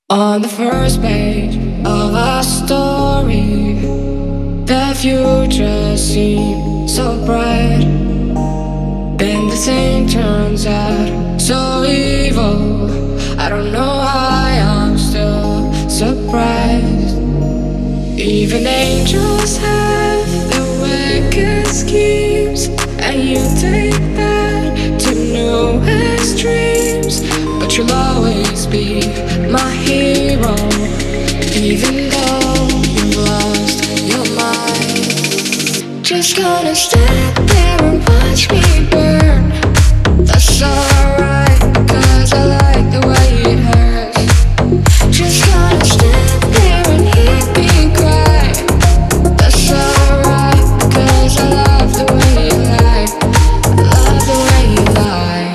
On the first page of our story, the future seems so bright. Then the thing turns out so evil. I don't know why I'm still surprised. Even angels have their wicked schemes, and you take that to new extremes. But you'll always be my hero, even though you've lost your mind. Just gonna stand there and watch me burn. That's alright, cause I like the way it hurts. Just gonna stand there and hear me cry. That's alright, cause I love the way you lie. I love the way you lie.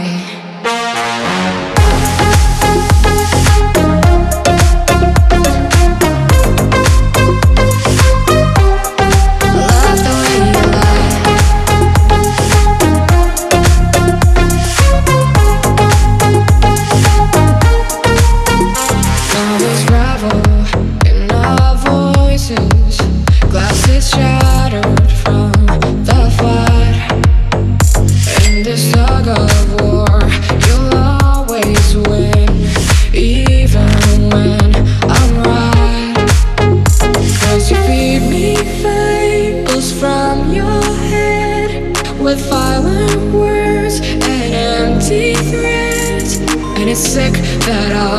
Glasses shattered from the fight. In this tug of war, you'll always win, even when I'm right. Cause you feed me fables from your head, with violent words and empty threats. And it's sick that